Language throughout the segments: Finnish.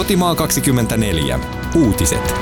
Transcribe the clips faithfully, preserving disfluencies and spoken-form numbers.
Kotimaa kaksikymmentäneljä. Uutiset.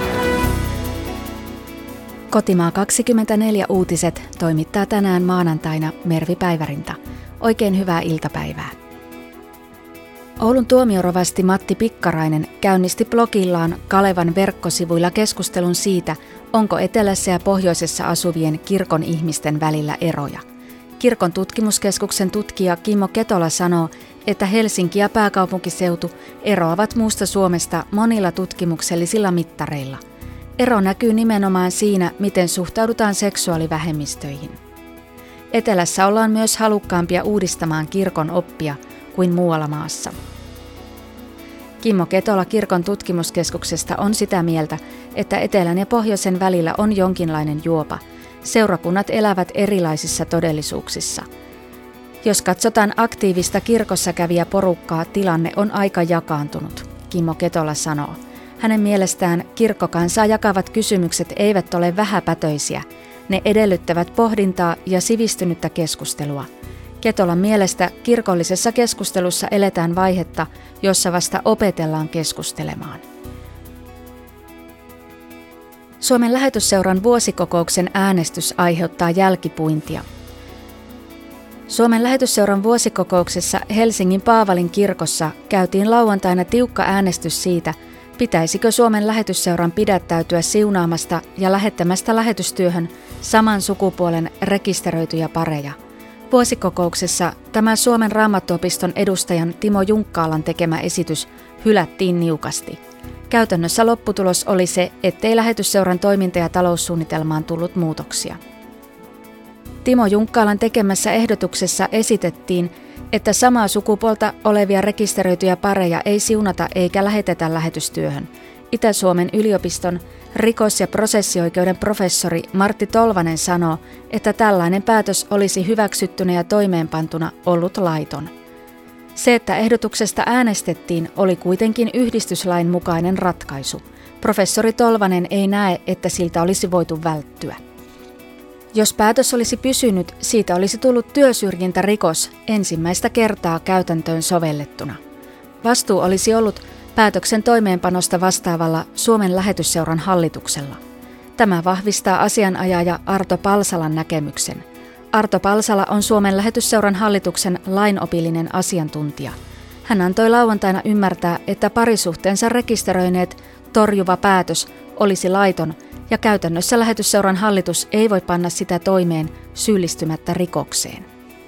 Kotimaa kaksikymmentäneljä uutiset toimittaa tänään maanantaina Mervi Päivärinta. Oikein hyvää iltapäivää. Oulun tuomiorovasti Matti Pikkarainen käynnisti blogillaan Kalevan verkkosivuilla keskustelun siitä, onko etelässä ja pohjoisessa asuvien kirkon ihmisten välillä eroja. Kirkon tutkimuskeskuksen tutkija Kimmo Ketola sanoo, että Helsinki ja pääkaupunkiseutu eroavat muusta Suomesta monilla tutkimuksellisilla mittareilla. Ero näkyy nimenomaan siinä, miten suhtaudutaan seksuaalivähemmistöihin. Etelässä ollaan myös halukkaampia uudistamaan kirkon oppia kuin muualla maassa. Kimmo Ketola Kirkon tutkimuskeskuksesta on sitä mieltä, että etelän ja pohjoisen välillä on jonkinlainen juopa. Seurakunnat elävät erilaisissa todellisuuksissa. Jos katsotaan aktiivista kirkossa kävijä porukkaa, tilanne on aika jakaantunut, Kimmo Ketola sanoo. Hänen mielestään kirkkokansaa jakavat kysymykset eivät ole vähäpätöisiä. Ne edellyttävät pohdintaa ja sivistynyttä keskustelua. Ketolan mielestä kirkollisessa keskustelussa eletään vaihetta, jossa vasta opetellaan keskustelemaan. Suomen Lähetysseuran vuosikokouksen äänestys aiheuttaa jälkipuintia. Suomen Lähetysseuran vuosikokouksessa Helsingin Paavalin kirkossa käytiin lauantaina tiukka äänestys siitä, pitäisikö Suomen Lähetysseuran pidättäytyä siunaamasta ja lähettämästä lähetystyöhön saman sukupuolen rekisteröityjä pareja. Vuosikokouksessa tämä Suomen Raamattuopiston edustajan Timo Junkkaalan tekemä esitys hylättiin niukasti. Käytännössä lopputulos oli se, ettei Lähetysseuran toiminta- ja taloussuunnitelmaan tullut muutoksia. Timo Junkkaalan tekemässä ehdotuksessa esitettiin, että samaa sukupuolta olevia rekisteröityjä pareja ei siunata eikä lähetetä lähetystyöhön. Itä-Suomen yliopiston rikos- ja prosessioikeuden professori Martti Tolvanen sanoo, että tällainen päätös olisi hyväksyttynä ja toimeenpantuna ollut laiton. Se, että ehdotuksesta äänestettiin, oli kuitenkin yhdistyslain mukainen ratkaisu. Professori Tolvanen ei näe, että siltä olisi voitu välttyä. Jos päätös olisi pysynyt, siitä olisi tullut työsyrjintärikos ensimmäistä kertaa käytäntöön sovellettuna. Vastuu olisi ollut päätöksen toimeenpanosta vastaavalla Suomen Lähetysseuran hallituksella. Tämä vahvistaa asianajaja Arto Palsalan näkemyksen. Arto Palsala on Suomen Lähetysseuran hallituksen lainopillinen asiantuntija. Hän antoi lauantaina ymmärtää, että parisuhteensa rekisteröineet torjuva päätös olisi laiton ja käytännössä Lähetysseuran hallitus ei voi panna sitä toimeen syyllistymättä rikokseen.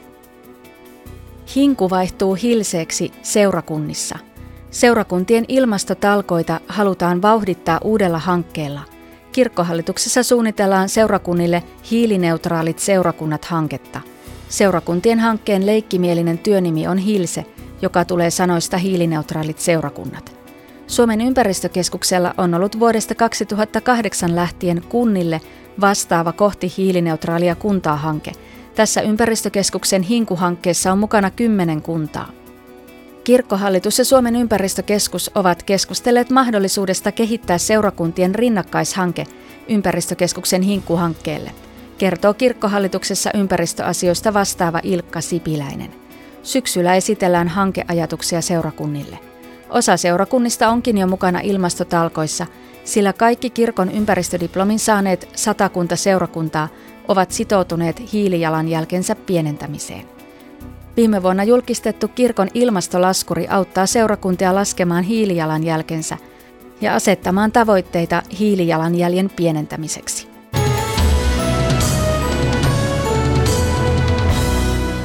Hinku vaihtuu hilseeksi seurakunnissa. Seurakuntien ilmastotalkoita halutaan vauhdittaa uudella hankkeella. Kirkkohallituksessa suunnitellaan seurakunnille hiilineutraalit seurakunnat hanketta. Seurakuntien hankkeen leikkimielinen työnimi on Hilse, joka tulee sanoista hiilineutraalit seurakunnat. Suomen ympäristökeskuksella on ollut vuodesta kaksituhattakahdeksan lähtien kunnille vastaava kohti hiilineutraalia kuntaa hanke. Tässä ympäristökeskuksen Hinku-hankkeessa on mukana kymmenen kuntaa. Kirkkohallitus ja Suomen ympäristökeskus ovat keskustelleet mahdollisuudesta kehittää seurakuntien rinnakkaishanke ympäristökeskuksen Hinku-hankkeelle, kertoo Kirkkohallituksessa ympäristöasioista vastaava Ilkka Sipiläinen. Syksyllä esitellään hankeajatuksia seurakunnille. Osa seurakunnista onkin jo mukana ilmastotalkoissa, sillä kaikki kirkon ympäristödiplomin saaneet satakunta seurakuntaa ovat sitoutuneet hiilijalanjälkensä pienentämiseen. Viime vuonna julkistettu kirkon ilmastolaskuri auttaa seurakuntia laskemaan hiilijalanjälkensä ja asettamaan tavoitteita hiilijalanjäljen pienentämiseksi.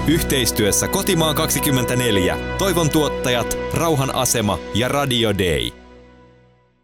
Yhteistyössä Kotimaa kaksikymmentäneljä, Toivon tuottajat, Rauhan asema ja Radio Day.